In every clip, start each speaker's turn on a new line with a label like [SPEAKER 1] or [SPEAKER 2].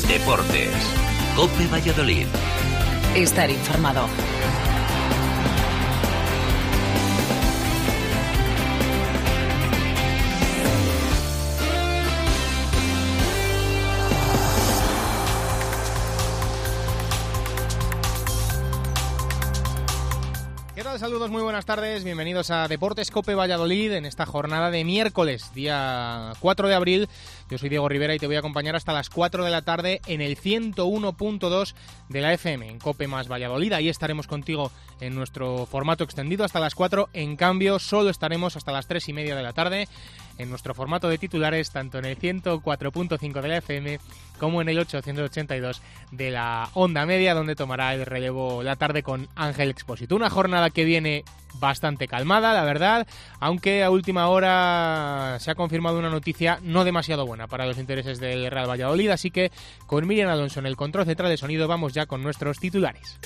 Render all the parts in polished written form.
[SPEAKER 1] Deportes. COPE Valladolid.
[SPEAKER 2] Estar informado.
[SPEAKER 3] ¿Qué tal? Saludos, muy buenas tardes, bienvenidos a Deportes COPE Valladolid en esta jornada de miércoles, día 4 de abril. Yo soy Diego Rivera y te voy a acompañar hasta las 4 de la tarde en el 101.2 de la FM, en COPE más Valladolid. Ahí estaremos contigo en nuestro formato extendido hasta las 4. En cambio, solo estaremos hasta las 3:30 de la tarde en nuestro formato de titulares, tanto en el 104.5 de la FM como en el 882 de la onda media, donde tomará el relevo la tarde con Ángel Expósito. Una jornada que viene bastante calmada, la verdad, aunque a última hora se ha confirmado una noticia no demasiado buena para los intereses del Real Valladolid, así que con Miriam Alonso en el control central de sonido vamos ya con nuestros titulares.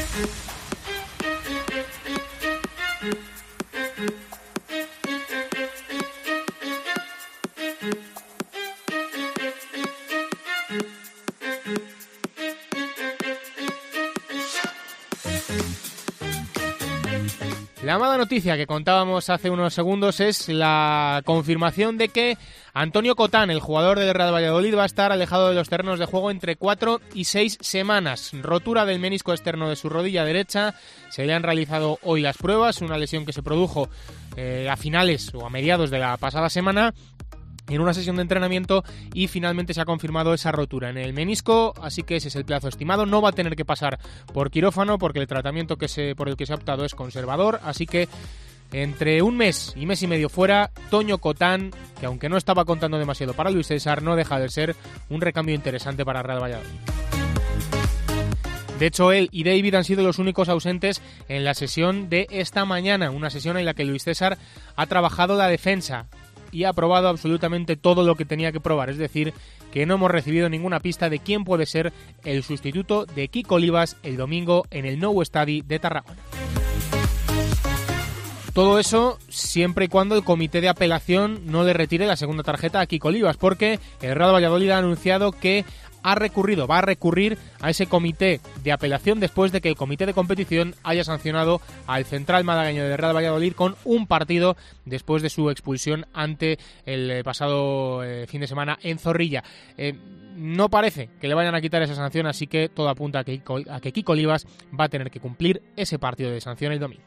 [SPEAKER 3] La mala noticia que contábamos hace unos segundos es la confirmación de que Antonio Cotán, el jugador del Real Valladolid, va a estar alejado de los terrenos de juego entre 4 y 6 semanas. Rotura del menisco externo de su rodilla derecha. Se le han realizado hoy las pruebas, una lesión que se produjo a finales o a mediados de la pasada semana en una sesión de entrenamiento, y finalmente se ha confirmado esa rotura en el menisco, así que ese es el plazo estimado. No va a tener que pasar por quirófano porque el tratamiento por el que se ha optado es conservador, así que entre un mes y mes y medio fuera, Toño Cotán, que aunque no estaba contando demasiado para Luis César, no deja de ser un recambio interesante para Real Valladolid. De hecho, él y David han sido los únicos ausentes en la sesión de esta mañana, una sesión en la que Luis César ha trabajado la defensa y ha probado absolutamente todo lo que tenía que probar, es decir, que no hemos recibido ninguna pista de quién puede ser el sustituto de Kiko Olivas el domingo en el Nou Estadi de Tarragona. Todo eso siempre y cuando el comité de apelación no le retire la segunda tarjeta a Kiko Olivas, porque el Real Valladolid ha anunciado que va a recurrir a ese comité de apelación después de que el comité de competición haya sancionado al central malagueño del Real Valladolid con un partido después de su expulsión ante el pasado fin de semana en Zorrilla. No parece que le vayan a quitar esa sanción, así que todo apunta a que Kiko Olivas va a tener que cumplir ese partido de sanción el domingo.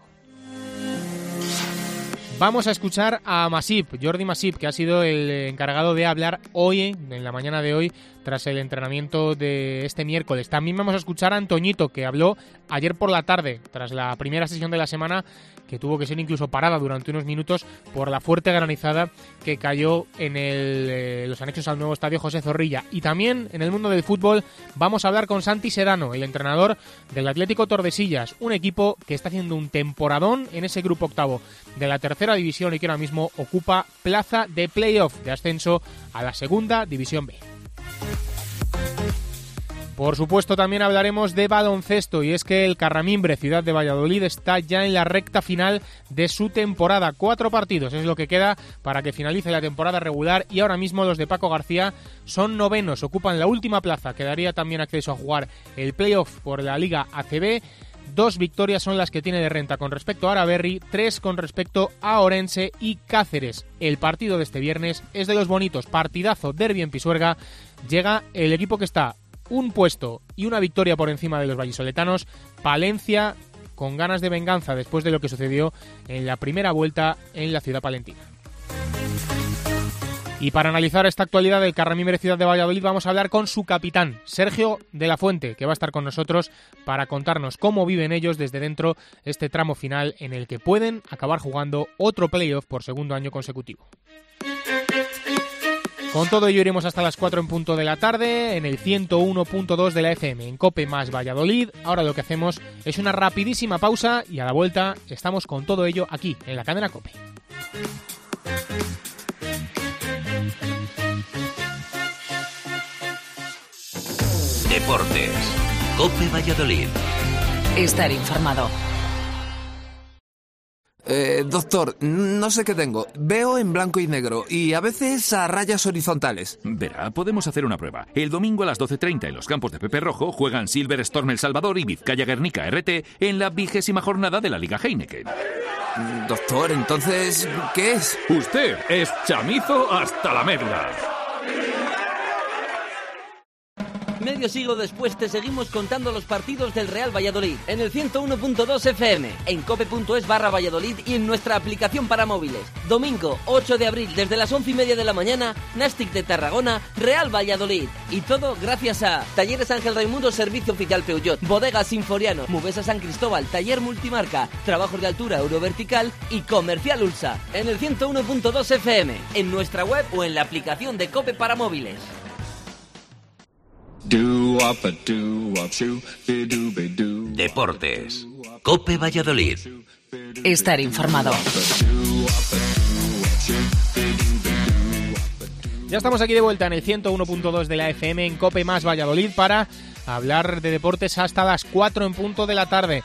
[SPEAKER 3] Vamos a escuchar a Masip, Jordi Masip, que ha sido el encargado de hablar hoy, en la mañana de hoy, tras el entrenamiento de este miércoles. También vamos a escuchar a Antoñito, que habló ayer por la tarde, tras la primera sesión de la semana, que tuvo que ser incluso parada durante unos minutos por la fuerte granizada que cayó en los anexos al nuevo estadio José Zorrilla. Y también en el mundo del fútbol vamos a hablar con Santi Sedano, el entrenador del Atlético Tordesillas, un equipo que está haciendo un temporadón en ese grupo octavo de la tercera división y que ahora mismo ocupa plaza de playoff de ascenso a la segunda división B. Por supuesto, también hablaremos de baloncesto, y es que el Carramimbre Ciudad de Valladolid está ya en la recta final de su temporada. 4 partidos es lo que queda para que finalice la temporada regular, y ahora mismo los de Paco García son novenos, ocupan la última plaza, que daría también acceso a jugar el playoff por la Liga ACB. 2 victorias son las que tiene de renta con respecto a Araberri, 3 con respecto a Orense y Cáceres. El partido de este viernes es de los bonitos, partidazo, derbi en Pisuerga. Llega el equipo que está un puesto y una victoria por encima de los vallisoletanos, Palencia, con ganas de venganza después de lo que sucedió en la primera vuelta en la ciudad palentina. Y para analizar esta actualidad del Carramimbre Ciudad de Valladolid vamos a hablar con su capitán, Sergio de la Fuente, que va a estar con nosotros para contarnos cómo viven ellos desde dentro este tramo final en el que pueden acabar jugando otro playoff por segundo año consecutivo. Con todo ello iremos hasta las 4 en punto de la tarde en el 101.2 de la FM, en COPE más Valladolid. Ahora lo que hacemos es una rapidísima pausa y a la vuelta estamos con todo ello aquí, en la cadena COPE.
[SPEAKER 1] Deportes. COPE Valladolid.
[SPEAKER 2] Estar informado.
[SPEAKER 4] Doctor, no sé qué tengo. Veo en blanco y negro y a veces a rayas horizontales.
[SPEAKER 5] Verá, podemos hacer una prueba. El domingo a las 12:30 en los campos de Pepe Rojo juegan Silver Storm El Salvador y Vizcaya Guernica RT en la 20ª jornada de la Liga Heineken.
[SPEAKER 4] Doctor, entonces, ¿qué es?
[SPEAKER 5] Usted es chamizo hasta la médula.
[SPEAKER 6] Medio siglo después te seguimos contando los partidos del Real Valladolid en el 101.2 FM, en cope.es/Valladolid y en nuestra aplicación para móviles. Domingo 8 de abril desde las 11:30 de la mañana, Nastic de Tarragona, Real Valladolid. Y todo gracias a Talleres Ángel Raimundo, Servicio Oficial Peugeot, Bodegas Sinforiano, Mubesa San Cristóbal, Taller Multimarca, Trabajos de Altura Eurovertical y Comercial Ulsa. En el 101.2 FM, en nuestra web o en la aplicación de Cope para móviles.
[SPEAKER 1] Deportes. COPE Valladolid.
[SPEAKER 2] Estar informado.
[SPEAKER 3] Ya estamos aquí de vuelta en el 101.2 de la FM en COPE más Valladolid para hablar de deportes hasta las 4 en punto de la tarde.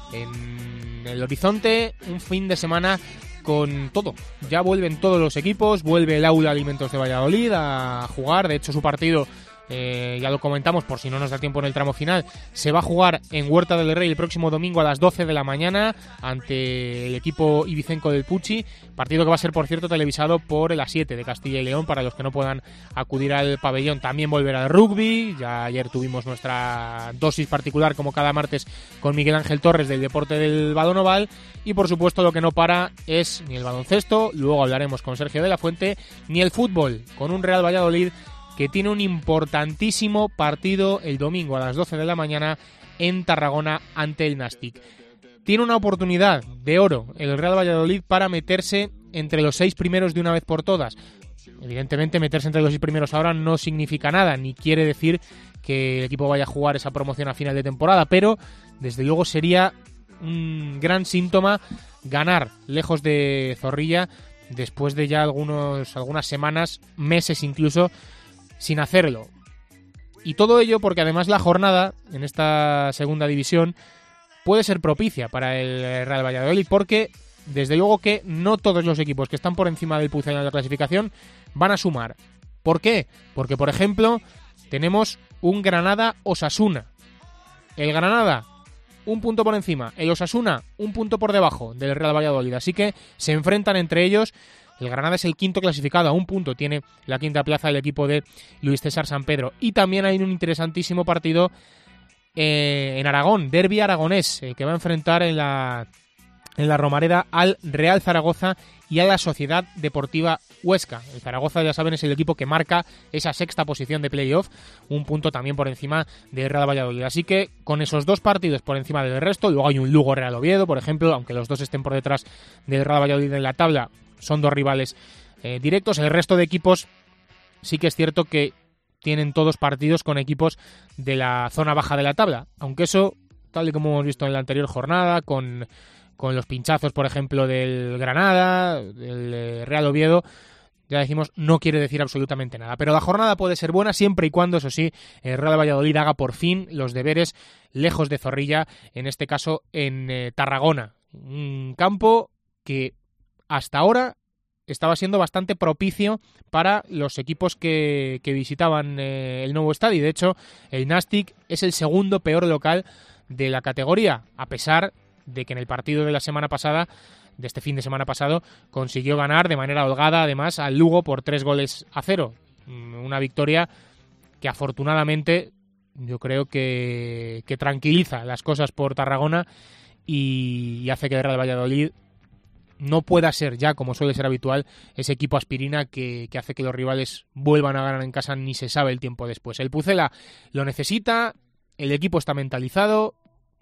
[SPEAKER 3] En el horizonte, un fin de semana con todo. Ya vuelven todos los equipos, vuelve el Aula Alimentos de Valladolid a jugar. De hecho, su partido, ya lo comentamos por si no nos da tiempo en el tramo final, se va a jugar en Huerta del Rey el próximo domingo a las 12 de la mañana ante el equipo ibicenco del Pucci, partido que va a ser, por cierto, televisado por el A7 de Castilla y León para los que no puedan acudir al pabellón. También volverá el rugby, ya ayer tuvimos nuestra dosis particular como cada martes con Miguel Ángel Torres del deporte del balón oval y por supuesto lo que no para es ni el baloncesto, luego hablaremos con Sergio de la Fuente, ni el fútbol, con un Real Valladolid que tiene un importantísimo partido el domingo a las 12 de la mañana en Tarragona ante el Nastic. Tiene una oportunidad de oro el Real Valladolid para meterse entre los 6 primeros de una vez por todas. Evidentemente, meterse entre los 6 primeros ahora no significa nada, ni quiere decir que el equipo vaya a jugar esa promoción a final de temporada, pero desde luego sería un gran síntoma ganar lejos de Zorrilla después de ya algunas semanas, meses incluso, sin hacerlo. Y todo ello porque además la jornada en esta segunda división puede ser propicia para el Real Valladolid, porque desde luego que no todos los equipos que están por encima del Pucela en la clasificación van a sumar. ¿Por qué? Porque, por ejemplo, tenemos un Granada-Osasuna. El Granada, un punto por encima. El Osasuna, un punto por debajo del Real Valladolid. Así que se enfrentan entre ellos. El Granada es el quinto clasificado, a un punto tiene la quinta plaza el equipo de Luis César Sampedro. Y también hay un interesantísimo partido en Aragón, derbi aragonés, que va a enfrentar en la Romareda al Real Zaragoza y a la Sociedad Deportiva Huesca. El Zaragoza, ya saben, es el equipo que marca esa sexta posición de playoff, un punto también por encima del Real Valladolid. Así que con esos dos partidos por encima del resto, luego hay un Lugo Real Oviedo, por ejemplo, aunque los dos estén por detrás del Real Valladolid en la tabla, son dos rivales directos. El resto de equipos sí que es cierto que tienen todos partidos con equipos de la zona baja de la tabla, aunque eso, tal y como hemos visto en la anterior jornada, con los pinchazos, por ejemplo, del Granada, del Real Oviedo, ya decimos, no quiere decir absolutamente nada. Pero la jornada puede ser buena siempre y cuando, eso sí, el Real Valladolid haga por fin los deberes lejos de Zorrilla, en este caso en Tarragona. Un campo que hasta ahora estaba siendo bastante propicio para los equipos que visitaban el nuevo estadio. De hecho, el Nastic es el segundo peor local de la categoría, a pesar de que en el partido de la semana pasada, de este fin de semana pasado, consiguió ganar de manera holgada, además, al Lugo por 3-0. Una victoria que afortunadamente yo creo que tranquiliza las cosas por Tarragona y hace que el Real Valladolid no pueda ser ya, como suele ser habitual, ese equipo aspirina que hace que los rivales vuelvan a ganar en casa ni se sabe el tiempo después. El Pucela lo necesita, el equipo está mentalizado,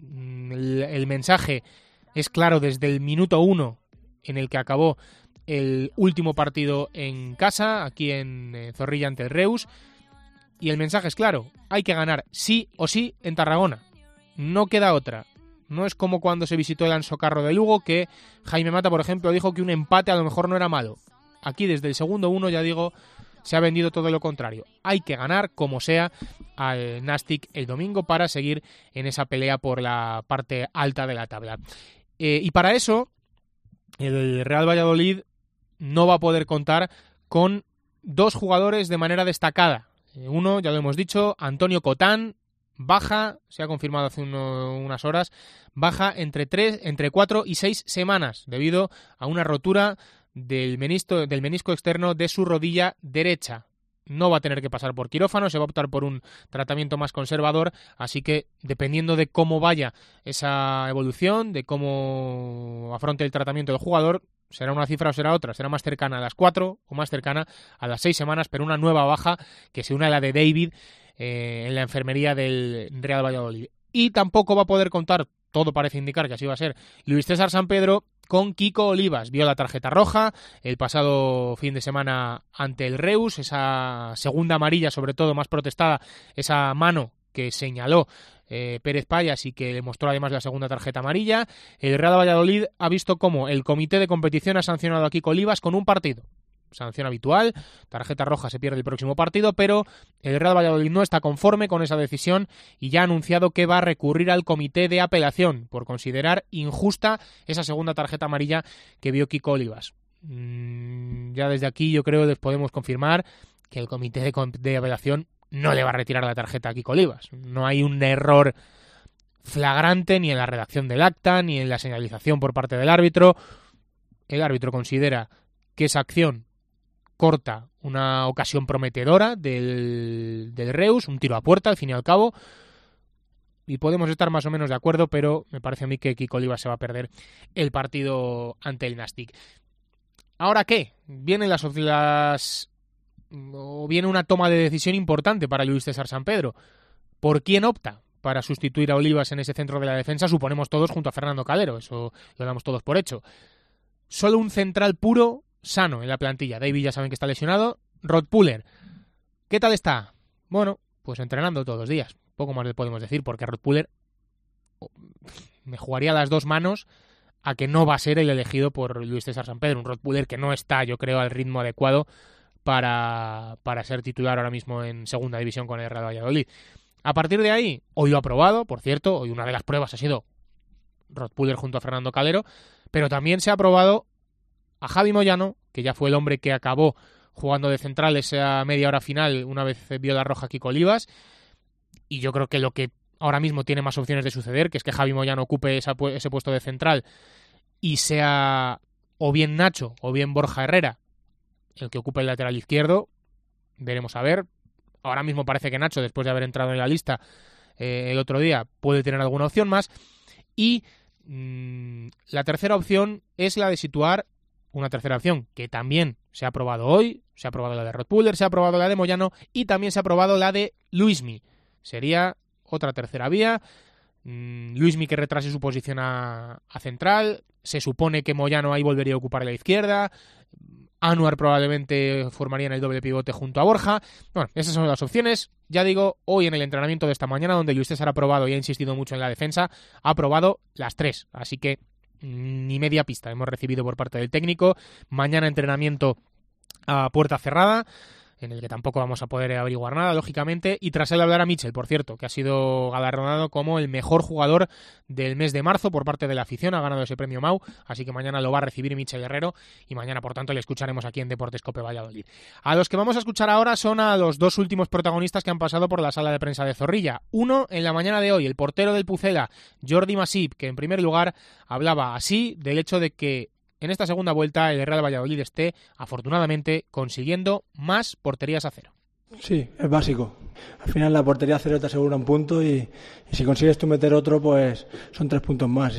[SPEAKER 3] el mensaje es claro desde el minuto 1 en el que acabó el último partido en casa, aquí en Zorrilla ante el Reus, y el mensaje es claro, hay que ganar sí o sí en Tarragona, no queda otra. No es como cuando se visitó el Ansocarro de Lugo, que Jaime Mata, por ejemplo, dijo que un empate a lo mejor no era malo. Aquí, desde el segundo 1, ya digo, se ha vendido todo lo contrario. Hay que ganar, como sea, al Nastic el domingo para seguir en esa pelea por la parte alta de la tabla. Y para eso, el Real Valladolid no va a poder contar con 2 jugadores de manera destacada. Uno, ya lo hemos dicho, Antonio Cotán, baja, se ha confirmado hace unas horas, baja entre 4 y 6 semanas debido a una rotura del menisco externo de su rodilla derecha. No va a tener que pasar por quirófano, se va a optar por un tratamiento más conservador, así que dependiendo de cómo vaya esa evolución, de cómo afronte el tratamiento del jugador, será una cifra o será otra, será más cercana a las 4 o más cercana a las 6 semanas, pero una nueva baja que se une a la de David en la enfermería del Real Valladolid. Y tampoco va a poder contar, todo parece indicar que así va a ser, Luis César Sampedro con Kiko Olivas. Vio la tarjeta roja el pasado fin de semana ante el Reus, esa segunda amarilla sobre todo más protestada, esa mano que señaló Pérez Payas y que le mostró además la segunda tarjeta amarilla. El Real Valladolid ha visto cómo el comité de competición ha sancionado a Kiko Olivas con un partido. Sanción habitual, tarjeta roja, se pierde el próximo partido, pero el Real Valladolid no está conforme con esa decisión y ya ha anunciado que va a recurrir al comité de apelación por considerar injusta esa segunda tarjeta amarilla que vio Kiko Olivas. Ya desde aquí yo creo que les podemos confirmar que el comité de apelación no le va a retirar la tarjeta a Kiko Olivas. No hay un error flagrante ni en la redacción del acta ni en la señalización por parte del árbitro. El árbitro considera que esa acción corta una ocasión prometedora del Reus, un tiro a puerta al fin y al cabo, y podemos estar más o menos de acuerdo, pero me parece a mí que Kiko Olivas se va a perder el partido ante el Nastic. ¿Ahora qué? Viene una toma de decisión importante para Luis César Sampedro. ¿Por quién opta para sustituir a Olivas en ese centro de la defensa? Suponemos todos junto a Fernando Calero, eso lo damos todos por hecho. Solo un central puro sano en la plantilla. David ya saben que está lesionado. Rod Puller, ¿qué tal está? Bueno, pues entrenando todos los días. Poco más le podemos decir porque Rod Puller me jugaría las 2 manos a que no va a ser el elegido por Luis César Sampedro. Un Rod Puller que no está, yo creo, al ritmo adecuado para ser titular ahora mismo en segunda división con el Real Valladolid. A partir de ahí, hoy lo ha probado, por cierto, hoy una de las pruebas ha sido Rod Puller junto a Fernando Calero, pero también se ha probado a Javi Moyano, que ya fue el hombre que acabó jugando de central esa media hora final una vez vio la roja Kiko Olivas, y yo creo que lo que ahora mismo tiene más opciones de suceder, que es que Javi Moyano ocupe ese puesto de central y sea o bien Nacho o bien Borja Herrera el que ocupe el lateral izquierdo. Veremos a ver. Ahora mismo parece que Nacho, después de haber entrado en la lista el otro día, puede tener alguna opción más. Y la tercera opción es la de situar una tercera opción que también se ha aprobado hoy. Se ha aprobado la de Rod Puller, se ha aprobado la de Moyano y también se ha aprobado la de Luismi. Sería otra tercera vía. Luismi que retrase su posición a central. Se supone que Moyano ahí volvería a ocupar la izquierda. Anuar probablemente formaría en el doble pivote junto a Borja. Bueno, esas son las opciones. Ya digo, hoy en el entrenamiento de esta mañana, donde Luis César ha probado y ha insistido mucho en la defensa, ha probado las 3. Así que ni media pista hemos recibido por parte del técnico. Mañana entrenamiento a puerta cerrada, en el que tampoco vamos a poder averiguar nada, lógicamente, y tras él hablará Michel, por cierto, que ha sido galardonado como el mejor jugador del mes de marzo por parte de la afición, ha ganado ese premio Mau, así que mañana lo va a recibir Michel Guerrero, y mañana, por tanto, le escucharemos aquí en Deportes Cope Valladolid. A los que vamos a escuchar ahora son a los 2 últimos protagonistas que han pasado por la sala de prensa de Zorrilla. Uno, en la mañana de hoy, el portero del Pucela, Jordi Masip, que en primer lugar hablaba así del hecho de que en esta segunda vuelta el Real Valladolid esté, afortunadamente, consiguiendo más porterías a cero.
[SPEAKER 7] Sí, es básico. Al final la portería a cero te asegura un punto y si consigues tú meter otro, pues son 3 puntos más.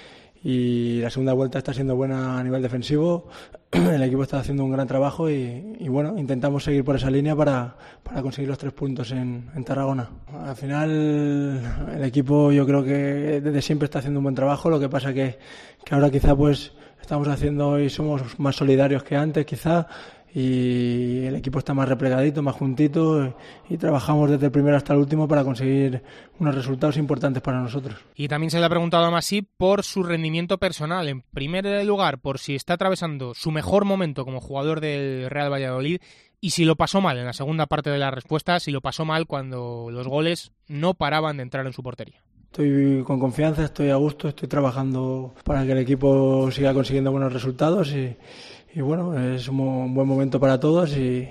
[SPEAKER 7] Y la segunda vuelta está siendo buena a nivel defensivo. El equipo está haciendo un gran trabajo y bueno, intentamos seguir por esa línea para conseguir los 3 puntos en Tarragona. Al final el equipo yo creo que desde siempre está haciendo un buen trabajo. Lo que pasa que ahora quizá pues estamos haciendo y somos más solidarios que antes quizá, y el equipo está más replegadito, más juntito, y trabajamos desde el primero hasta el último para conseguir unos resultados importantes para nosotros.
[SPEAKER 3] Y también se le ha preguntado a Masip por su rendimiento personal. En primer lugar, por si está atravesando su mejor momento como jugador del Real Valladolid y si lo pasó mal en la segunda parte de la respuesta, si lo pasó mal cuando los goles no paraban de entrar en su portería.
[SPEAKER 7] Estoy con confianza, estoy a gusto, estoy trabajando para que el equipo siga consiguiendo buenos resultados y bueno, es un buen momento para todos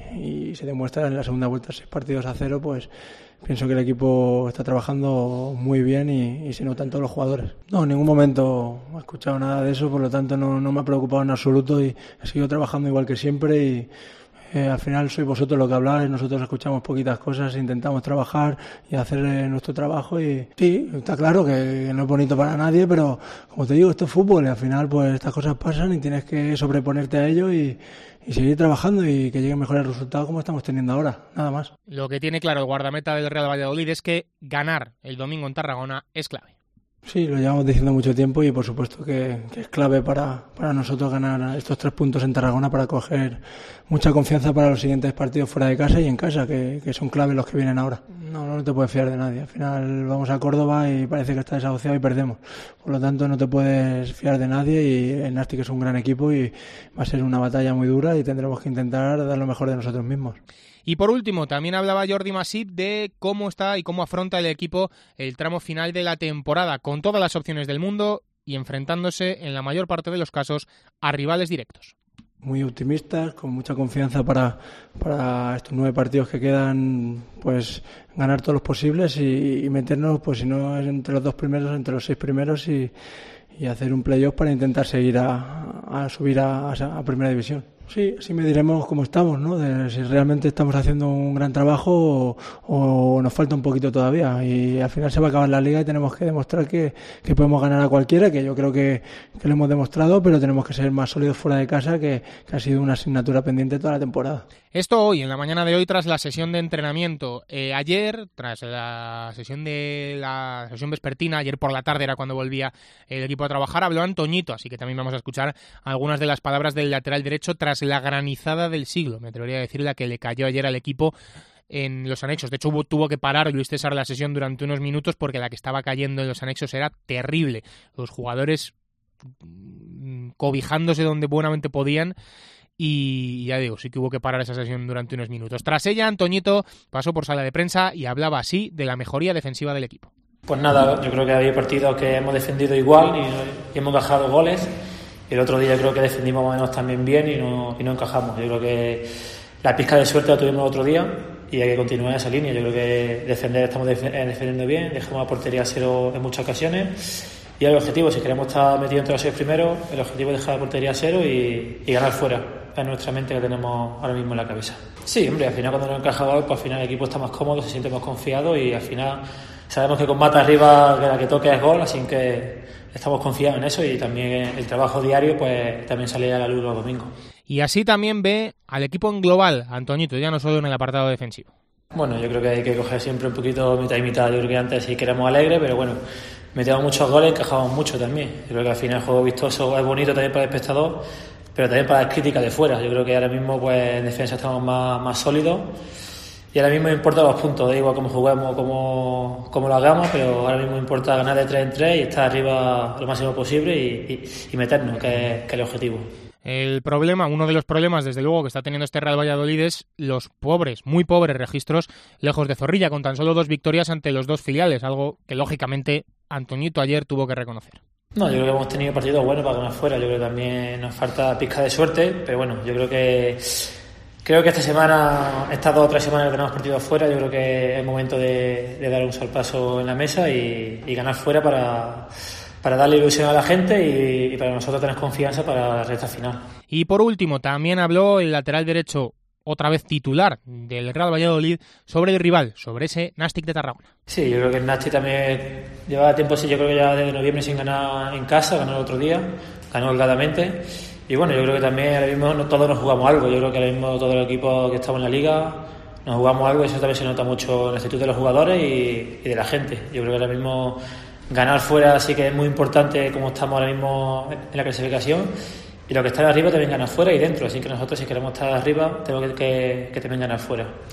[SPEAKER 7] y se demuestra en la segunda vuelta 6 partidos a 0, pues pienso que el equipo está trabajando muy bien y se nota en todos los jugadores. No, en ningún momento he escuchado nada de eso, por lo tanto no me ha preocupado en absoluto y he seguido trabajando igual que siempre y al final sois vosotros los que habláis, nosotros escuchamos poquitas cosas, intentamos trabajar y hacer nuestro trabajo y sí, está claro que no es bonito para nadie, pero como te digo, esto es fútbol y al final pues estas cosas pasan y tienes que sobreponerte a ello y seguir trabajando y que lleguen mejores resultados como estamos teniendo ahora, nada más.
[SPEAKER 3] Lo que tiene claro el guardameta del Real Valladolid es que ganar el domingo en Tarragona es clave.
[SPEAKER 7] Sí, lo llevamos diciendo mucho tiempo y por supuesto que es clave para nosotros ganar estos 3 puntos en Tarragona para coger mucha confianza para los siguientes partidos fuera de casa y en casa, que son clave los que vienen ahora. No te puedes fiar de nadie. Al final vamos a Córdoba y parece que está desahuciado y perdemos. Por lo tanto no te puedes fiar de nadie y el Nastic es un gran equipo y va a ser una batalla muy dura y tendremos que intentar dar lo mejor de nosotros mismos.
[SPEAKER 3] Y por último, también hablaba Jordi Masip de cómo está y cómo afronta el equipo el tramo final de la temporada, con todas las opciones del mundo y enfrentándose en la mayor parte de los casos a rivales directos.
[SPEAKER 7] Muy optimistas, con mucha confianza para estos 9 partidos que quedan, pues ganar todos los posibles y meternos, pues si no es entre los 2 primeros, entre los 6 primeros y hacer un playoff para intentar seguir a subir a primera división. Sí, así mediremos cómo estamos, ¿no? De si realmente estamos haciendo un gran trabajo o nos falta un poquito todavía. Y al final se va a acabar la liga y tenemos que demostrar que podemos ganar a cualquiera, que yo creo que lo hemos demostrado, pero tenemos que ser más sólidos fuera de casa, que ha sido una asignatura pendiente toda la temporada.
[SPEAKER 3] Esto hoy, en la mañana de hoy, tras la sesión de entrenamiento. Ayer, tras la sesión vespertina, ayer por la tarde era cuando volvía el equipo a trabajar, habló Antoñito, así que también vamos a escuchar algunas de las palabras del lateral derecho tras la granizada del siglo, me atrevería a decir, la que le cayó ayer al equipo en los anexos. De hecho, tuvo que parar Luis César la sesión durante unos minutos porque la que estaba cayendo en los anexos era terrible. Los jugadores cobijándose donde buenamente podían y ya digo, sí que hubo que parar esa sesión durante unos minutos. Tras ella, Antoñito pasó por sala de prensa y hablaba así de la mejoría defensiva del equipo.
[SPEAKER 8] Pues nada, yo creo que había partidos que hemos defendido igual y hemos encajado goles. El otro día creo que defendimos más o menos también bien y no encajamos. Yo creo que la pizca de suerte la tuvimos el otro día y hay que continuar esa línea. Yo creo que estamos defendiendo bien, dejamos la portería a 0 en muchas ocasiones y el objetivo, si queremos estar metidos entre los 6 primeros, el objetivo es dejar la portería a 0 y ganar fuera. Es nuestra mente que tenemos ahora mismo en la cabeza. Sí, hombre, al final cuando no encaja gol, pues al final el equipo está más cómodo, se siente más confiado y al final sabemos que con Mata arriba que la que toque es gol, así que estamos confiados en eso y también el trabajo diario pues también sale a la luz los domingos.
[SPEAKER 3] Y así también ve al equipo en global, Antoñito, ya no solo en el apartado defensivo.
[SPEAKER 8] Bueno, yo creo que hay que coger siempre un poquito mitad y mitad. Yo creo que antes sí que éramos alegres, pero bueno, metíamos muchos goles, encajamos mucho también. Yo creo que al final el juego vistoso es bonito también para el espectador, pero también para las críticas de fuera. Yo creo que ahora mismo pues en defensa estamos más sólidos. Y ahora mismo me importan los puntos, da igual cómo juguemos, cómo lo hagamos, pero ahora mismo me importa ganar de 3 en 3 y estar arriba lo máximo posible y meternos, que es el objetivo.
[SPEAKER 3] El problema, uno de los problemas, desde luego, que está teniendo este Real Valladolid es los muy pobres registros lejos de Zorrilla, con tan solo 2 victorias ante los 2 filiales, algo que lógicamente Antoñito ayer tuvo que reconocer.
[SPEAKER 8] No, yo creo que hemos tenido partidos buenos para ganar fuera, yo creo que también nos falta pizca de suerte, pero bueno, yo creo que esta semana, estas 2 o 3 semanas que tenemos partidos fuera, yo creo que es el momento de dar un salpazo en la mesa y ganar fuera para darle ilusión a la gente y para nosotros tener confianza para la recta final.
[SPEAKER 3] Y por último, también habló el lateral derecho, otra vez titular del Real Valladolid, sobre el rival, sobre ese Nastic de Tarragona.
[SPEAKER 8] Sí, yo creo que el Nastic también llevaba tiempo, sí, yo creo que ya desde noviembre sin ganar en casa, ganó el otro día, ganó holgadamente. Y bueno, yo creo que también ahora mismo todos nos jugamos algo. Yo creo que ahora mismo todo el equipo que estamos en la liga nos jugamos algo y eso también se nota mucho en la actitud de los jugadores y de la gente. Yo creo que ahora mismo ganar fuera sí que es muy importante, como estamos ahora mismo en la clasificación, y lo que está arriba también ganar fuera y dentro, así que nosotros si queremos estar arriba tenemos que también ganar fuera.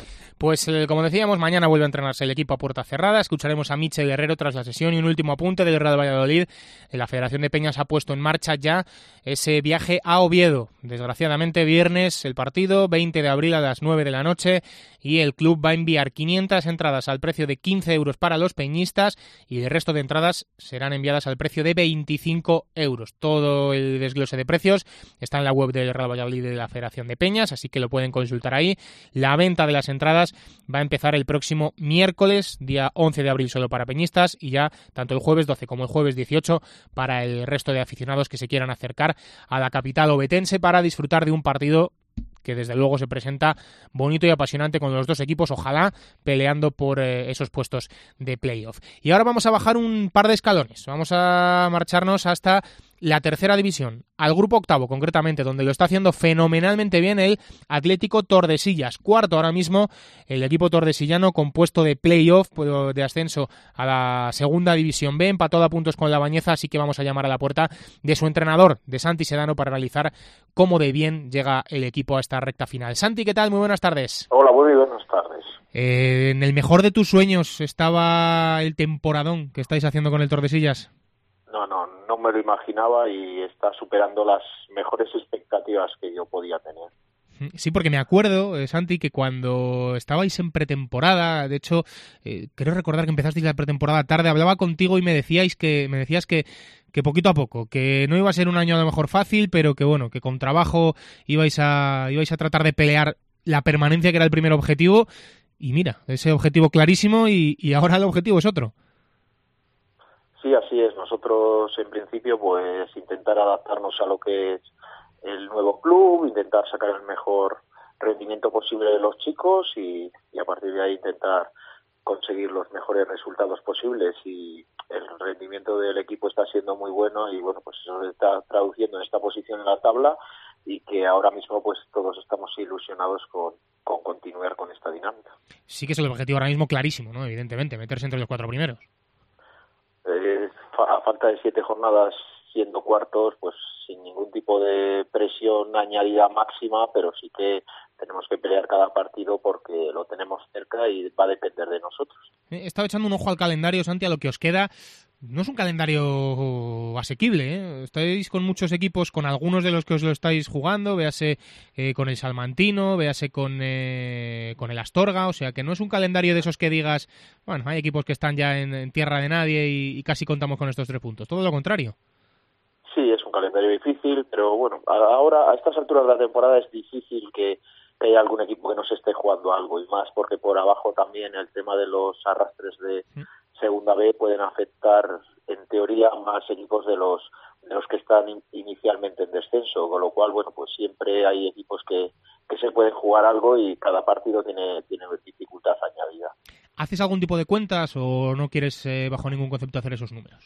[SPEAKER 3] Pues como decíamos, mañana vuelve a entrenarse el equipo a puerta cerrada. Escucharemos a Michel Guerrero tras la sesión y un último apunte del Real Valladolid. La Federación de Peñas ha puesto en marcha ya ese viaje a Oviedo. Desgraciadamente, viernes el partido, 20 de abril a las 9 de la noche, y el club va a enviar 500 entradas al precio de 15 euros para los peñistas y el resto de entradas serán enviadas al precio de 25 euros. Todo el desglose de precios está en la web del Real Valladolid de la Federación de Peñas, así que lo pueden consultar ahí. La venta de las entradas va a empezar el próximo miércoles, día 11 de abril solo para peñistas, y ya tanto el jueves 12 como el jueves 18 para el resto de aficionados que se quieran acercar a la capital ovetense para disfrutar de un partido que desde luego se presenta bonito y apasionante con los dos equipos, ojalá peleando por esos puestos de playoff. Y ahora vamos a bajar un par de escalones, vamos a marcharnos hasta la tercera división, al grupo octavo concretamente, donde lo está haciendo fenomenalmente bien el Atlético Tordesillas, cuarto ahora mismo el equipo tordesillano, compuesto de playoff, de ascenso a la segunda división B, empatado a puntos con la Bañeza, así que vamos a llamar a la puerta de su entrenador, de Santi Sedano, para analizar cómo de bien llega el equipo a esta recta final. Santi, ¿qué tal? Muy buenas tardes.
[SPEAKER 9] Hola, muy buenas tardes.
[SPEAKER 3] ¿En el mejor de tus sueños estaba el temporadón que estáis haciendo con el Tordesillas?
[SPEAKER 9] No me lo imaginaba y está superando las mejores expectativas que yo podía tener.
[SPEAKER 3] Sí, porque me acuerdo, Santi, que cuando estabais en pretemporada, de hecho, creo recordar que empezasteis la pretemporada tarde, hablaba contigo y me decías que poquito a poco, que no iba a ser un año a lo mejor fácil, pero que bueno, que con trabajo ibais a tratar de pelear la permanencia, que era el primer objetivo, y mira, ese objetivo clarísimo y ahora el objetivo es otro.
[SPEAKER 9] Sí, así es. Nosotros, en principio, pues intentar adaptarnos a lo que es el nuevo club, intentar sacar el mejor rendimiento posible de los chicos y a partir de ahí intentar conseguir los mejores resultados posibles. Y el rendimiento del equipo está siendo muy bueno y bueno, pues eso se está traduciendo en esta posición en la tabla y que ahora mismo pues todos estamos ilusionados con continuar con esta dinámica.
[SPEAKER 3] Sí que es el objetivo ahora mismo clarísimo, ¿no? Evidentemente, meterse entre los 4 primeros.
[SPEAKER 9] A falta de 7 jornadas, siendo cuartos, pues sin ningún tipo de presión añadida máxima, pero sí que tenemos que pelear cada partido porque lo tenemos cerca y va a depender de nosotros.
[SPEAKER 3] He estado echando un ojo al calendario, Santi, a lo que os queda. No es un calendario asequible, ¿eh? Estáis con muchos equipos, con algunos de los que os lo estáis jugando, véase con el Salmantino, véase con el Astorga, o sea que no es un calendario de esos que digas, bueno, hay equipos que están ya en tierra de nadie y casi contamos con estos 3 puntos, todo lo contrario.
[SPEAKER 9] Sí, es un calendario difícil, pero bueno, ahora a estas alturas de la temporada es difícil que haya algún equipo que no se esté jugando algo, y más porque por abajo también el tema de los arrastres de Segunda B pueden afectar en teoría más equipos de los que están inicialmente en descenso, con lo cual bueno, pues siempre hay equipos que se pueden jugar algo y cada partido tiene dificultad añadida.
[SPEAKER 3] ¿Haces algún tipo de cuentas o no quieres bajo ningún concepto hacer esos números?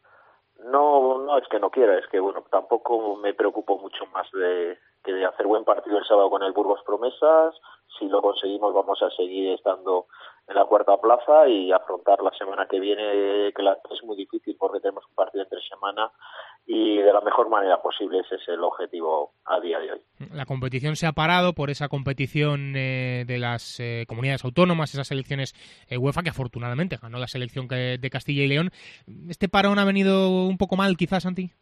[SPEAKER 9] No es que no quiera, es que bueno, tampoco me preocupo mucho más de hacer buen partido el sábado con el Burgos Promesas. Si lo conseguimos vamos a seguir estando en la cuarta plaza y afrontar la semana que viene, que es muy difícil porque tenemos un partido entre semana, y de la mejor manera posible. Ese es el objetivo a día de hoy.
[SPEAKER 3] La competición se ha parado por esa competición de las comunidades autónomas, esas elecciones UEFA, que afortunadamente ganó la selección de Castilla y León. ¿Este parón ha venido un poco mal quizás, Santi?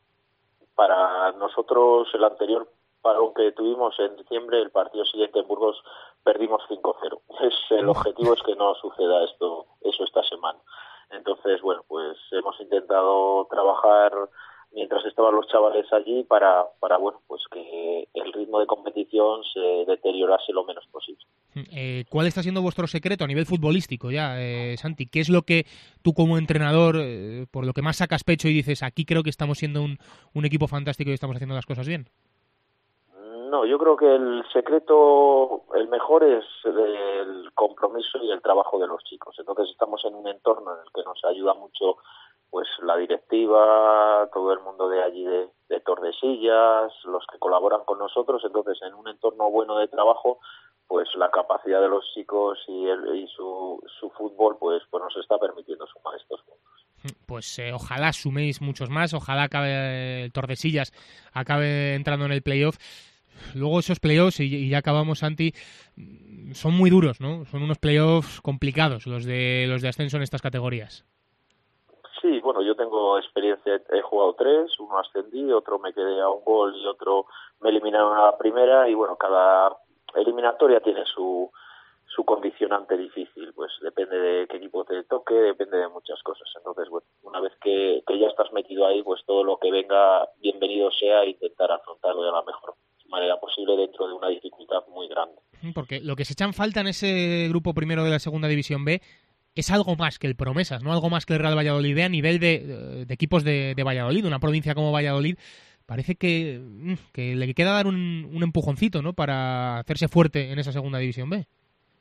[SPEAKER 9] Para nosotros el anterior parón que tuvimos en diciembre, el partido siguiente en Burgos, perdimos 5-0. El objetivo es que no suceda eso esta semana. Entonces, bueno, pues hemos intentado trabajar mientras estaban los chavales allí para bueno, pues que el ritmo de competición se deteriorase lo menos posible.
[SPEAKER 3] ¿Cuál está siendo vuestro secreto a nivel futbolístico ya, Santi? ¿Qué es lo que tú como entrenador, por lo que más sacas pecho y dices, aquí creo que estamos siendo un equipo fantástico y estamos haciendo las cosas bien?
[SPEAKER 9] No, yo creo que el secreto, el mejor, es el compromiso y el trabajo de los chicos. Entonces estamos en un entorno en el que nos ayuda mucho pues la directiva, todo el mundo de allí de Tordesillas, los que colaboran con nosotros. Entonces en un entorno bueno de trabajo, pues la capacidad de los chicos y su fútbol pues nos está permitiendo sumar estos puntos.
[SPEAKER 3] Pues ojalá suméis muchos más, ojalá el Tordesillas acabe entrando en el playoff. Luego esos playoffs, y ya acabamos, Santi, son muy duros, ¿no? Son unos playoffs complicados los de ascenso en estas categorías.
[SPEAKER 9] Sí, bueno, yo tengo experiencia, he jugado 3, uno ascendí, otro me quedé a un gol y otro me eliminaron a la primera, y bueno, cada eliminatoria tiene su condicionante difícil, pues depende de qué equipo te toque, depende de muchas cosas. Entonces, bueno, una vez que ya estás metido ahí, pues todo lo que venga, bienvenido sea, intentar afrontarlo de la mejor manera posible dentro de una dificultad muy grande.
[SPEAKER 3] Porque lo que se echan falta en ese grupo primero de la Segunda División B es algo más que el Promesas, no algo más que el Real Valladolid a nivel de equipos de Valladolid, una provincia como Valladolid. Parece que le queda dar un empujoncito, ¿no?, para hacerse fuerte en esa Segunda División B.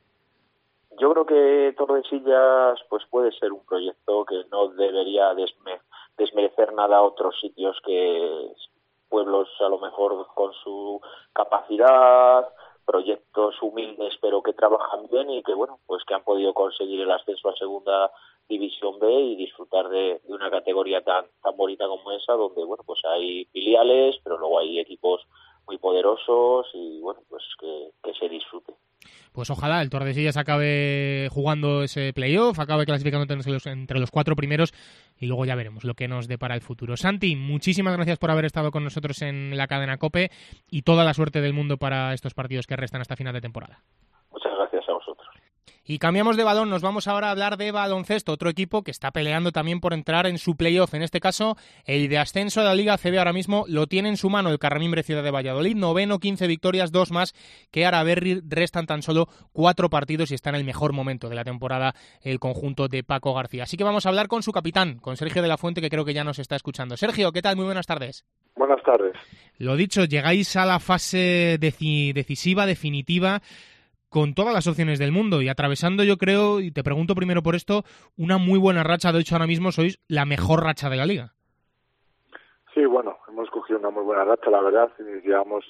[SPEAKER 9] Yo creo que Tordesillas pues puede ser un proyecto que no debería desmerecer nada a otros sitios, que pueblos a lo mejor con su capacidad, proyectos humildes pero que trabajan bien y que bueno, pues que han podido conseguir el ascenso a Segunda División B y disfrutar de una categoría tan bonita como esa, donde bueno, pues hay filiales, pero luego hay equipos muy poderosos y bueno, pues que se disfrute.
[SPEAKER 3] Pues ojalá el Tordesillas acabe jugando ese playoff, acabe clasificando entre los 4 primeros y luego ya veremos lo que nos depara el futuro. Santi, muchísimas gracias por haber estado con nosotros en la cadena COPE y toda la suerte del mundo para estos partidos que restan hasta final de temporada.
[SPEAKER 9] Muchas gracias a vosotros.
[SPEAKER 3] Y cambiamos de balón, nos vamos ahora a hablar de baloncesto, otro equipo que está peleando también por entrar en su playoff, en este caso el de ascenso de la Liga ACB ahora mismo lo tiene en su mano el Carramimbre Ciudad de Valladolid, 9º, 15 victorias, 2 más que Araberri, restan tan solo 4 partidos y está en el mejor momento de la temporada el conjunto de Paco García. Así que vamos a hablar con su capitán, con Sergio de la Fuente, que creo que ya nos está escuchando. Sergio, ¿qué tal? Muy buenas tardes.
[SPEAKER 10] Buenas tardes.
[SPEAKER 3] Lo dicho, llegáis a la fase decisiva, definitiva, con todas las opciones del mundo y atravesando, yo creo, y te pregunto primero por esto, una muy buena racha. De hecho, ahora mismo sois la mejor racha de la liga.
[SPEAKER 10] Sí, bueno, hemos cogido una muy buena racha, la verdad. Llevamos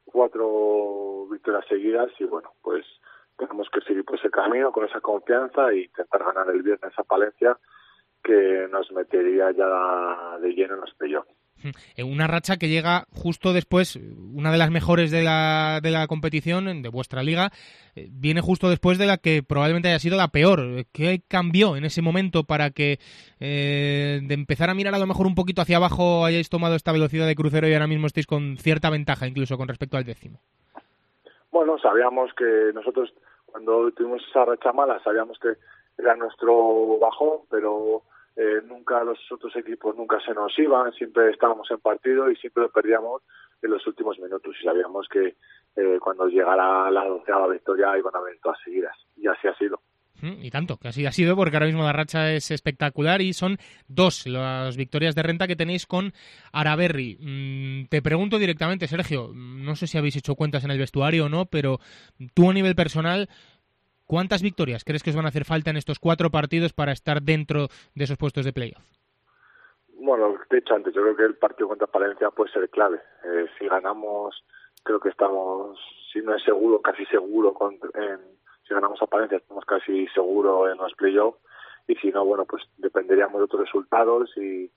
[SPEAKER 10] 4 victorias seguidas y bueno, pues tenemos que seguir por ese camino con esa confianza e intentar ganar el viernes a Palencia, que nos metería ya de lleno en los playoffs.
[SPEAKER 3] Una racha que llega justo después, una de las mejores de la competición, de vuestra liga, viene justo después de la que probablemente haya sido la peor. ¿Qué cambió en ese momento para que de empezar a mirar a lo mejor un poquito hacia abajo hayáis tomado esta velocidad de crucero y ahora mismo estéis con cierta ventaja incluso con respecto al 10º?
[SPEAKER 10] Bueno, sabíamos que nosotros cuando tuvimos esa racha mala sabíamos que era nuestro bajón, pero nunca los otros equipos nunca se nos iban, siempre estábamos en partido y siempre lo perdíamos en los últimos minutos y sabíamos que cuando llegara la 12ª victoria iban a venir todas seguidas y así ha sido.
[SPEAKER 3] Y tanto, que así ha sido, porque ahora mismo la racha es espectacular y son 2 las victorias de renta que tenéis con Araberri. Te pregunto directamente, Sergio, no sé si habéis hecho cuentas en el vestuario o no, pero tú a nivel personal, ¿cuántas victorias crees que os van a hacer falta en estos 4 partidos para estar dentro de esos puestos de playoff?
[SPEAKER 10] Bueno, te he dicho antes, yo creo que el partido contra Palencia puede ser clave. Si ganamos, creo que estamos, si no es seguro, casi seguro. Si ganamos a Palencia, estamos casi seguro en los playoffs. Y si no, bueno, pues dependeríamos de otros resultados.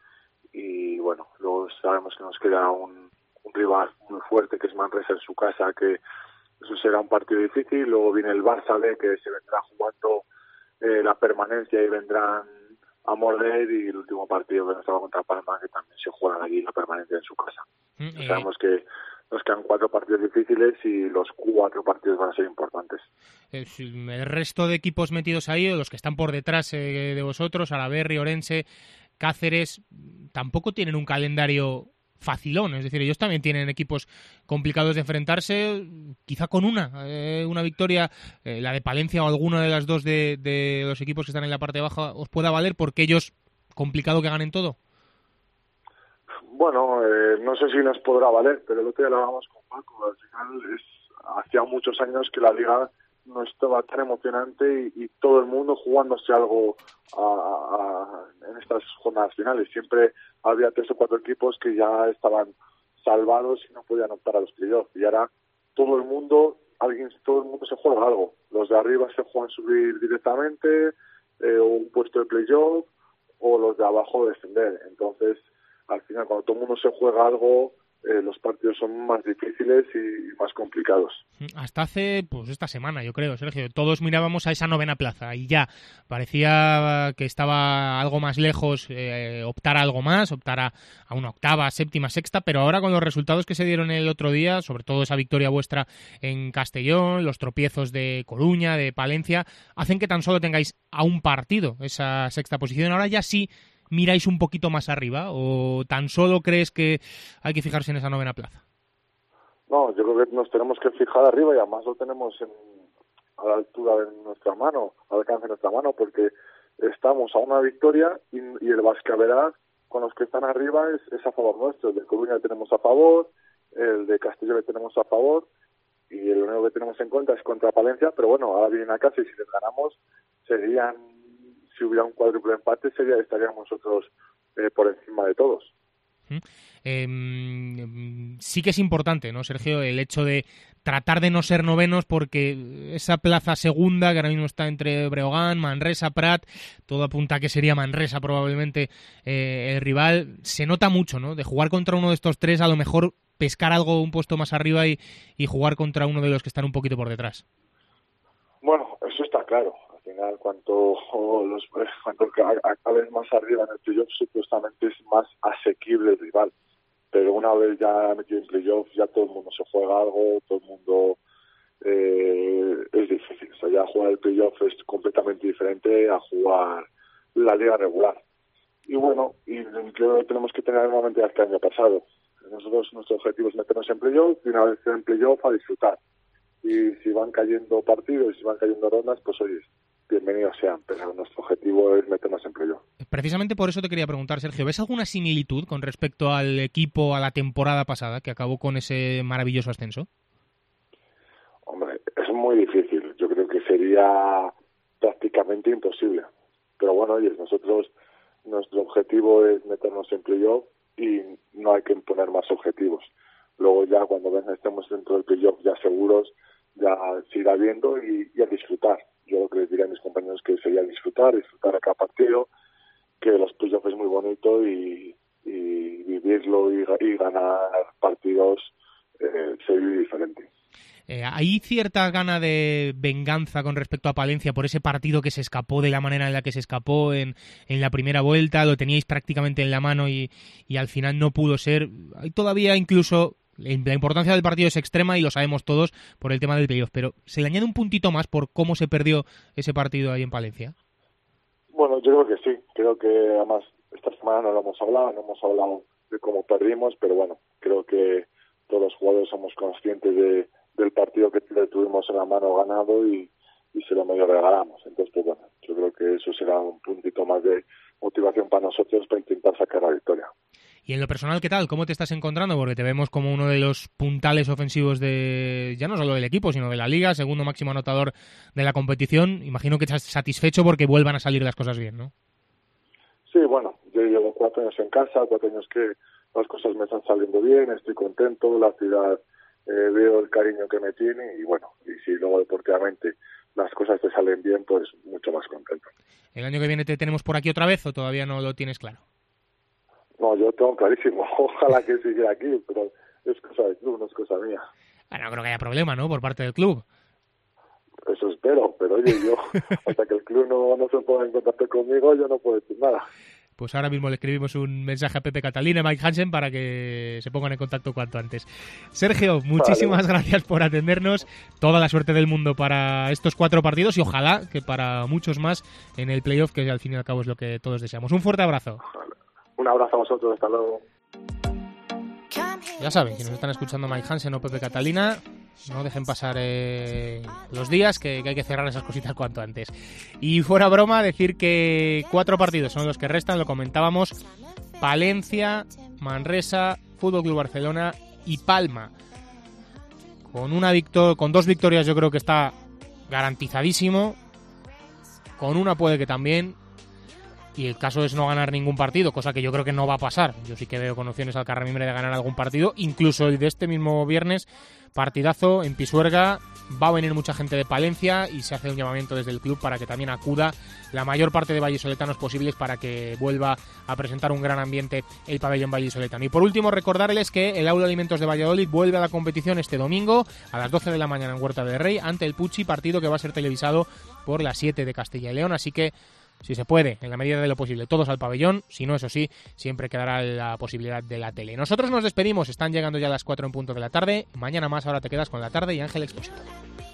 [SPEAKER 10] Y bueno, luego sabemos que nos queda un rival muy fuerte, que es Manresa en su casa, que eso será un partido difícil. Luego viene el Barça B, que se vendrá jugando la permanencia y vendrán a morder, y el último partido que nos estaba contra Palma, que también se juegan allí la permanencia en su casa. Sabemos que nos quedan 4 partidos difíciles y los 4 partidos van a ser importantes.
[SPEAKER 3] El resto de equipos metidos ahí, o los que están por detrás de vosotros, Araberri, Orense, Cáceres, tampoco tienen un calendario facilón, es decir, ellos también tienen equipos complicados de enfrentarse, quizá con una victoria, la de Palencia o alguna de las 2 de los equipos que están en la parte baja os pueda valer, porque ellos, complicado que ganen todo.
[SPEAKER 10] Bueno, no sé si nos podrá valer, pero el otro día lo hablamos con Paco. Al final hacía muchos años que la liga no estaba tan emocionante y todo el mundo jugándose algo en estas jornadas finales. Siempre había 3 o 4 equipos que ya estaban salvados y no podían optar a los playoffs. Y ahora todo el mundo se juega algo. Los de arriba se juegan subir directamente, o un puesto de playoff, o los de abajo descender. Entonces, al final, cuando todo el mundo se juega algo, los partidos son más difíciles y más complicados.
[SPEAKER 3] Hasta hace, pues esta semana, yo creo, Sergio, todos mirábamos a esa 9ª plaza y ya parecía que estaba algo más lejos, optar a algo más, optar a una 8ª, 7ª, 6ª, pero ahora con los resultados que se dieron el otro día, sobre todo esa victoria vuestra en Castellón, los tropiezos de Coruña, de Palencia, hacen que tan solo tengáis a un partido esa 6ª posición. Ahora ya sí miráis un poquito más arriba, o tan solo crees que hay que fijarse en esa 9ª plaza.
[SPEAKER 10] No, yo creo que nos tenemos que fijar arriba y además lo tenemos a la altura de nuestra mano, al alcance de nuestra mano, porque estamos a una victoria y el Vascaveraz con los que están arriba es a favor nuestro. El de Coruña le tenemos a favor, el de Castellón le tenemos a favor y el único que tenemos en cuenta es contra Palencia, pero bueno, ahora vienen a casa y si les ganamos si hubiera un cuádruple empate estaríamos nosotros por encima de todos.
[SPEAKER 3] Sí que es importante, ¿no, Sergio? El hecho de tratar de no ser novenos, porque esa plaza segunda que ahora mismo está entre Breogán, Manresa, Prat, todo apunta a que sería Manresa probablemente el rival, se nota mucho, ¿no? De jugar contra uno de estos tres, a lo mejor pescar algo un puesto más arriba y jugar contra uno de los que están un poquito por detrás.
[SPEAKER 10] Bueno, eso está claro. Al final, cuanto acabes más arriba en el playoff, supuestamente es más asequible el rival. Pero una vez ya metido en playoff, ya todo el mundo se juega algo, todo el mundo es difícil. O sea, ya jugar el playoff es completamente diferente a jugar la liga regular. Y bueno, creo que tenemos que tener nuevamente este año pasado. Nuestro objetivo es meternos en playoff y una vez en playoff a disfrutar. Y si van cayendo partidos, si van cayendo rondas, pues oye, bienvenidos sean, pero nuestro objetivo es meternos en playoff. Precisamente por eso te quería preguntar, Sergio, ¿ves alguna similitud con respecto al equipo, a la temporada pasada, que acabó con ese maravilloso ascenso? Hombre, es muy difícil. Yo creo que sería prácticamente imposible. Pero bueno, oye, nuestro objetivo es meternos en playoff y no hay que imponer más objetivos. Luego ya cuando estemos dentro del playoff ya seguros, ya se irá viendo y a disfrutar. Yo lo que les diría a mis compañeros que sería disfrutar a cada partido, que los playoffs es muy bonito y vivirlo y ganar partidos se vive diferente. ¿Hay cierta gana de venganza con respecto a Palencia por ese partido que se escapó de la manera en la que se escapó en la primera vuelta? Lo teníais prácticamente en la mano y al final no pudo ser. Hay todavía incluso... La importancia del partido es extrema y lo sabemos todos por el tema del playoff, pero ¿se le añade un puntito más por cómo se perdió ese partido ahí en Palencia? Bueno, yo creo que sí. Creo que además esta semana no hemos hablado de cómo perdimos, pero bueno, creo que todos los jugadores somos conscientes del partido que tuvimos en la mano ganado y se lo medio regalamos. Entonces, pues bueno, yo creo que eso será un puntito más de motivación para nosotros para intentar sacar la victoria. Y en lo personal, ¿qué tal? ¿Cómo te estás encontrando? Porque te vemos como uno de los puntales ofensivos ya no solo del equipo, sino de la Liga, segundo máximo anotador de la competición. Imagino que estás satisfecho porque vuelvan a salir las cosas bien, ¿no? Sí, bueno, yo llevo 4 años en casa, 4 años que las cosas me están saliendo bien, estoy contento, la ciudad veo el cariño que me tiene y bueno, y si luego deportivamente las cosas te salen bien, pues mucho más contento. ¿El año que viene te tenemos por aquí otra vez o todavía no lo tienes claro? No, yo tengo clarísimo. Ojalá que siga aquí, pero es cosa del club, no es cosa mía. Bueno, creo que haya problema, ¿no?, por parte del club. Eso espero, pero oye, yo hasta que el club no se ponga en contacto conmigo, yo no puedo decir nada. Pues ahora mismo le escribimos un mensaje a Pepe Catalina y Mike Hansen para que se pongan en contacto cuanto antes. Sergio, muchísimas gracias por atendernos. Toda la suerte del mundo para estos 4 partidos y ojalá que para muchos más en el playoff, que al fin y al cabo es lo que todos deseamos. Un fuerte abrazo. Un abrazo a vosotros, hasta luego. Ya saben, si nos están escuchando Mike Hansen o Pepe Catalina, no dejen pasar los días, que hay que cerrar esas cositas cuanto antes. Y fuera broma, decir que 4 partidos son los que restan, lo comentábamos: Palencia, Manresa, Fútbol Club Barcelona y Palma. Con 2 victorias yo creo que está garantizadísimo, con una puede que también. Y el caso es no ganar ningún partido, cosa que yo creo que no va a pasar. Yo sí que veo con opciones al Carramimbre de ganar algún partido, incluso el de este mismo viernes, partidazo en Pisuerga,
[SPEAKER 3] va a venir mucha gente de Palencia y se hace un llamamiento desde el club para que también acuda la mayor parte de vallisoletanos posibles para que vuelva a presentar un gran ambiente el pabellón vallisoletano. Y por último, recordarles que el Aula de Alimentos de Valladolid vuelve a la competición este domingo a las 12 de la mañana en Huerta del Rey ante el Pucci, partido que va a ser televisado por la 7 de Castilla y León, así que si se puede, en la medida de lo posible, todos al pabellón. Si no, eso sí, siempre quedará la posibilidad de la tele. Nosotros nos despedimos, están llegando ya las 4 en punto de la tarde. Mañana más, ahora te quedas con La Tarde y Ángel Expósito.